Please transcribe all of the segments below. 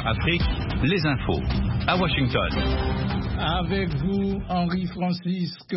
Afrique, les infos. À Washington. Avec vous, Henri Francisque.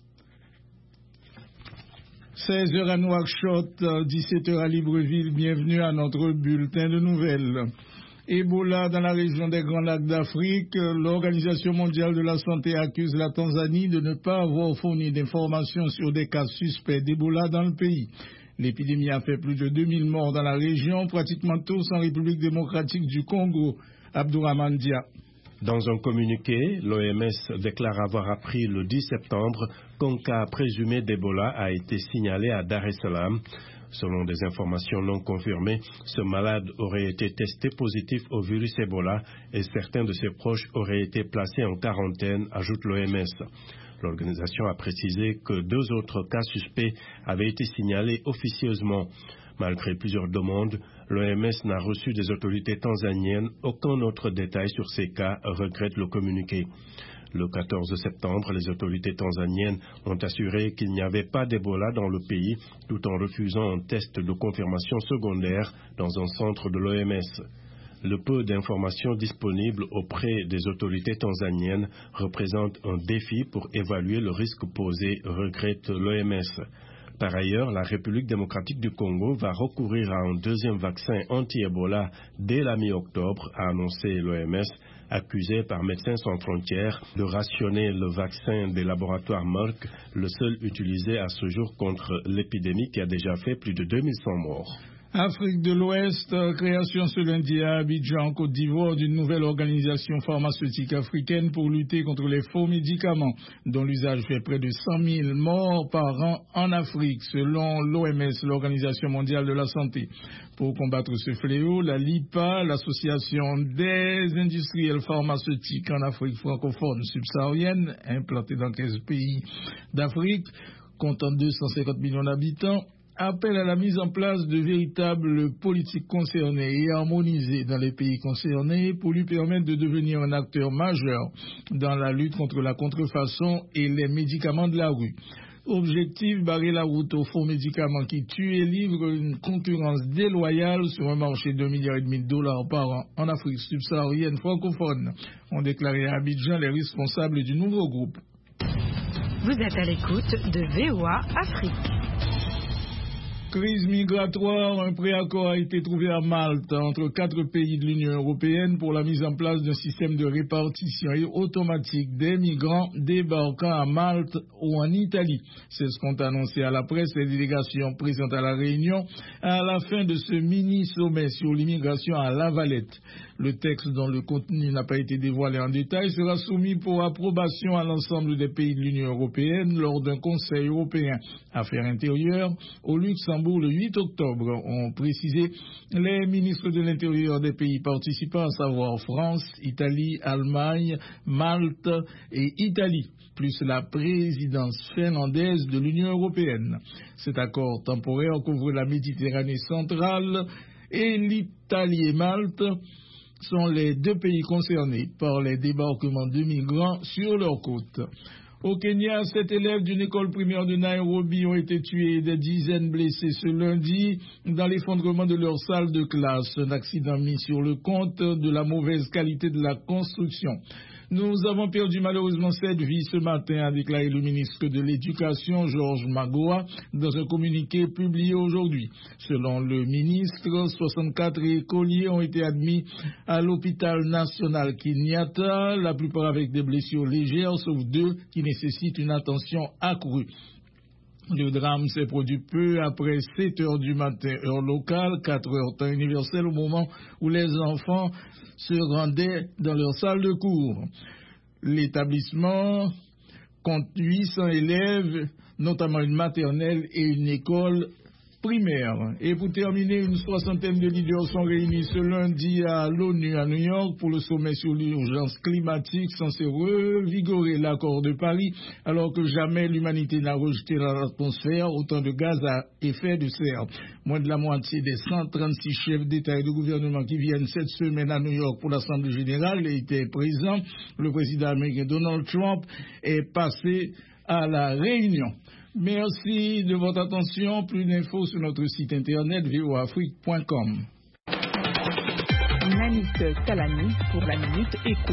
16h à Nouakchott, 17h à Libreville. Bienvenue à notre bulletin de nouvelles. Ebola dans la région des Grands Lacs d'Afrique. L'Organisation mondiale de la santé accuse la Tanzanie de ne pas avoir fourni d'informations sur des cas suspects d'Ebola dans le pays. L'épidémie a fait plus de 2000 morts dans la région, pratiquement tous en République démocratique du Congo. Abdourahmane Dia. Dans un communiqué, l'OMS déclare avoir appris le 10 septembre qu'un cas présumé d'Ebola a été signalé à Dar es Salaam. Selon des informations non confirmées, ce malade aurait été testé positif au virus Ebola et certains de ses proches auraient été placés en quarantaine, ajoute l'OMS. L'organisation a précisé que 2 autres cas suspects avaient été signalés officieusement. Malgré plusieurs demandes, l'OMS n'a reçu des autorités tanzaniennes aucun autre détail sur ces cas, regrette le communiqué. Le 14 septembre, les autorités tanzaniennes ont assuré qu'il n'y avait pas d'Ebola dans le pays, tout en refusant un test de confirmation secondaire dans un centre de l'OMS. Le peu d'informations disponibles auprès des autorités tanzaniennes représente un défi pour évaluer le risque posé, regrette l'OMS. Par ailleurs, la République démocratique du Congo va recourir à un deuxième vaccin anti-Ebola dès la mi-octobre, a annoncé l'OMS, accusée par Médecins sans frontières de rationner le vaccin des laboratoires Merck, le seul utilisé à ce jour contre l'épidémie qui a déjà fait plus de 2100 morts. Afrique de l'Ouest, création ce lundi à Abidjan, en Côte d'Ivoire, d'une nouvelle organisation pharmaceutique africaine pour lutter contre les faux médicaments, dont l'usage fait près de 100 000 morts par an en Afrique, selon l'OMS, l'Organisation mondiale de la santé. Pour combattre ce fléau, la LIPA, l'association des industriels pharmaceutiques en Afrique francophone subsaharienne, implantée dans 15 pays d'Afrique, comptant 250 millions d'habitants, appelle à la mise en place de véritables politiques concernées et harmonisées dans les pays concernés pour lui permettre de devenir un acteur majeur dans la lutte contre la contrefaçon et les médicaments de la rue. Objectif, barrer la route aux faux médicaments qui tuent et livrent une concurrence déloyale sur un marché de $1,5 milliard par an en Afrique subsaharienne francophone, ont déclaré à Abidjan les responsables du nouveau groupe. Vous êtes à l'écoute de VOA Afrique. Crise migratoire, un préaccord a été trouvé à Malte entre 4 pays de l'Union européenne pour la mise en place d'un système de répartition automatique des migrants débarquant à Malte ou en Italie. C'est ce qu'ont annoncé à la presse les délégations présentes à la Réunion à la fin de ce mini-sommet sur l'immigration à La Valette. Le texte, dont le contenu n'a pas été dévoilé en détail, sera soumis pour approbation à l'ensemble des pays de l'Union européenne lors d'un Conseil européen Affaires intérieures au Luxembourg le 8 octobre, ont précisé les ministres de l'Intérieur des pays participants, à savoir France, Italie, Allemagne, Malte et Italie, plus la présidence finlandaise de l'Union européenne. Cet accord temporaire couvre la Méditerranée centrale et l'Italie et Malte sont les 2 pays concernés par les débarquements de migrants sur leurs côtes. Au Kenya, 7 élèves d'une école primaire de Nairobi ont été tués et des dizaines blessés ce lundi dans l'effondrement de leur salle de classe. Un accident mis sur le compte de la mauvaise qualité de la construction. Nous avons perdu malheureusement 7 vies ce matin, a déclaré le ministre de l'Éducation, George Magoha, dans un communiqué publié aujourd'hui. Selon le ministre, 64 écoliers ont été admis à l'hôpital national Kenyatta, la plupart avec des blessures légères, sauf 2 qui nécessitent une attention accrue. Le drame s'est produit peu après 7 heures du matin, heure locale, 4 heures temps universel, au moment où les enfants se rendaient dans leur salle de cours. L'établissement compte 800 élèves, notamment une maternelle et une école primaire. Et pour terminer, une 60aine de leaders sont réunis ce lundi à l'ONU à New York pour le sommet sur l'urgence climatique censé revigorer l'accord de Paris, alors que jamais l'humanité n'a rejeté dans l'atmosphère autant de gaz à effet de serre. Moins de la moitié des 136 chefs d'État et de gouvernement qui viennent cette semaine à New York pour l'Assemblée générale étaient présents. Le président américain Donald Trump est passé à la réunion. Merci de votre attention. Plus d'infos sur notre site internet voaafrique.com. Namibie. Kalani pour la Minute Éco.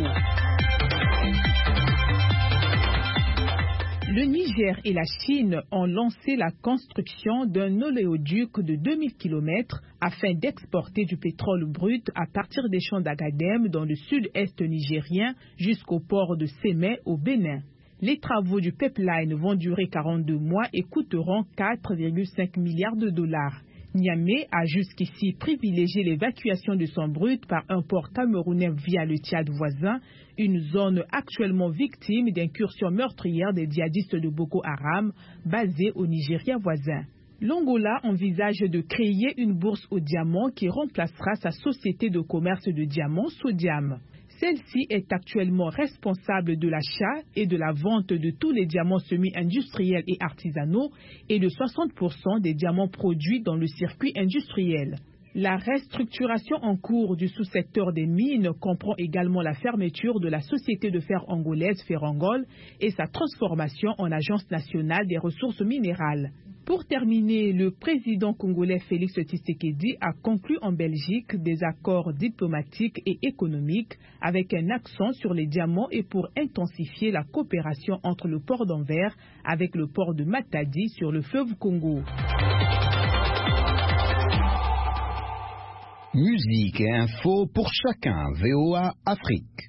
Le Niger et la Chine ont lancé la construction d'un oléoduc de 2000 km afin d'exporter du pétrole brut à partir des champs d'Agadem dans le sud-est nigérien jusqu'au port de Sémé au Bénin. Les travaux du pipeline vont durer 42 mois et coûteront 4,5 milliards de dollars. Niamey a jusqu'ici privilégié l'évacuation de son brut par un port camerounais via le Tchad voisin, une zone actuellement victime d'incursions meurtrières des djihadistes de Boko Haram basés au Nigeria voisin. L'Angola envisage de créer une bourse aux diamants qui remplacera sa société de commerce de diamants Sodiam. Celle-ci est actuellement responsable de l'achat et de la vente de tous les diamants semi-industriels et artisanaux et de 60% des diamants produits dans le circuit industriel. La restructuration en cours du sous-secteur des mines comprend également la fermeture de la société de fer angolaise Ferrangol et sa transformation en agence nationale des ressources minérales. Pour terminer, le président congolais Félix Tshisekedi a conclu en Belgique des accords diplomatiques et économiques avec un accent sur les diamants et pour intensifier la coopération entre le port d'Anvers avec le port de Matadi sur le fleuve Congo. Musique et info pour chacun, VOA Afrique.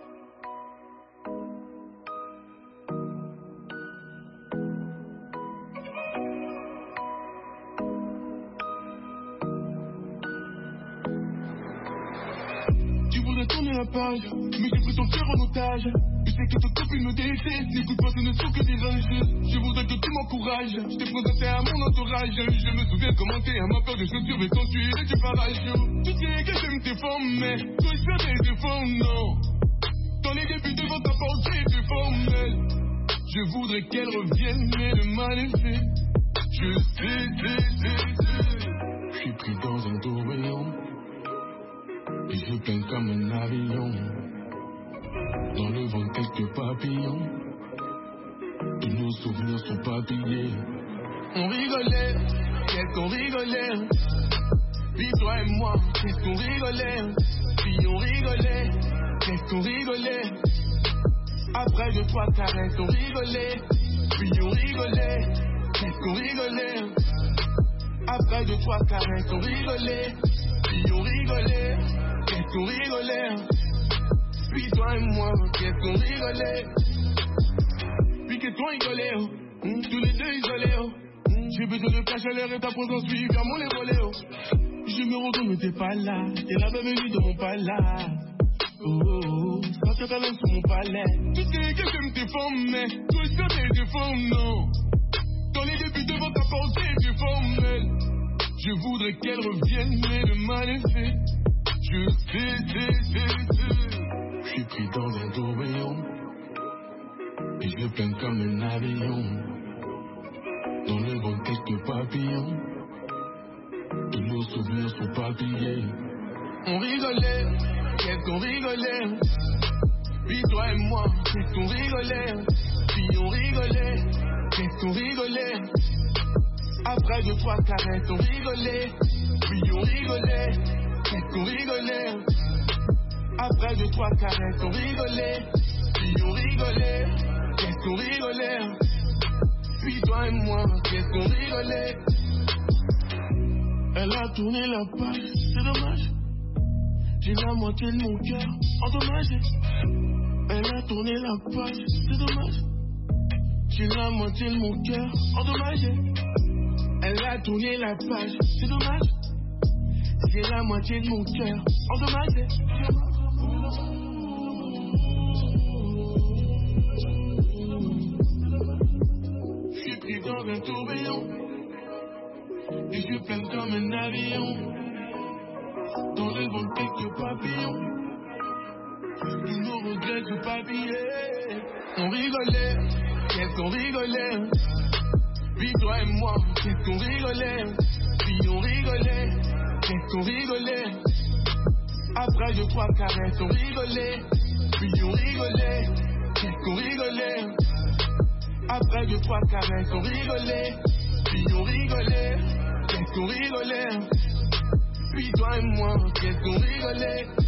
Page, mais j'ai pris ton cœur en otage. Je sais que ta copine me déteste. N'écoute pas, ce ne sont que des injustes. Je voudrais que tu m'encourages. Je t'ai présenté à mon entourage. Je me souviens comment t'es à ma peur de chaussures. Mais quand tu es, tu parles chaud. Tu sais que j'aime tes formes, mais toi je fais des efforts, non. Dans les débuts devant ta porte, j'ai des formelles. Je voudrais qu'elle revienne, mais le mal est fait. Je sais. Je suis pris dans un tourbillon. Et je plains comme un avion. Dans le vent quelques papillons. Tous nos souvenirs sont papillés. On rigolait, qu'est-ce qu'on rigolait. Puis toi et moi, qu'est-ce qu'on rigolait. Puis on rigolait, qu'est-ce qu'on rigolait. Après 2-3 caresses, on rigolait. Puis on rigolait, qu'est-ce qu'on rigolait. Après 2-3 caresses, on rigolait. Puis on rigolait. Qu'est-ce qu'on rigolait. Puis toi et moi, qu'est-ce qu'on rigolait. Puis qu'est-ce qu'on rigolait. Tous les deux isolés. J'ai besoin de cash à l'air et ta présence suivie à mon évolé. Je me retourne mais t'es pas là. T'es la bienvenue de mon palais. Oh, ça te ramène sur mon palais. Tu sais que j'aime tes formes, mais toi je fais des formes, non. Dans les débuts devant ta porte, j'ai des formelles. Je voudrais qu'elle revienne, mais le mal est fait. Je sais. Je suis pris dans un tourbillon. Et je plains comme un avion. Dans le vent quelques papillons. Tous nos souvenirs sont papillés. On rigolait, qu'est-ce qu'on rigolait. Puis toi et moi, qu'est-ce qu'on rigolait. Puis on rigolait, qu'est-ce qu'on rigolait. Après 2-3 caresses, on rigolait. Puis on rigolait, qu'est-ce qu'on rigolait. Après 2-3 caresses, on rigolait. Puis on rigolait, qu'est-ce qu'on rigolait. Puis toi et moi, qu'est-ce qu'on rigolait. Elle a tourné la page, c'est dommage. J'ai la moitié de mon cœur endommagé. Elle a tourné la page, c'est dommage. J'ai la moitié de mon cœur endommagé. Elle a tourné la page, c'est dommage. J'ai la moitié de mon cœur endommagé. Je suis pris dans un tourbillon. Et je plains comme un avion. Dans le vent quelques papillons. Tous nos regrets sont papillés. On rigolait, qu'est-ce qu'on rigolait. Puis toi et moi, qu'est-ce qu'on rigolait. Puis on rigolait, qu'est-ce qu'on rigolait. Après 2-3 caresses, on rigolait. Puis on rigolait, qu'est-ce qu'on rigolait. Après 2-3 caresses, on rigolait. Puis on rigolait, qu'est-ce qu'on rigolait. Puis toi et moi, qu'est-ce qu'on rigolait.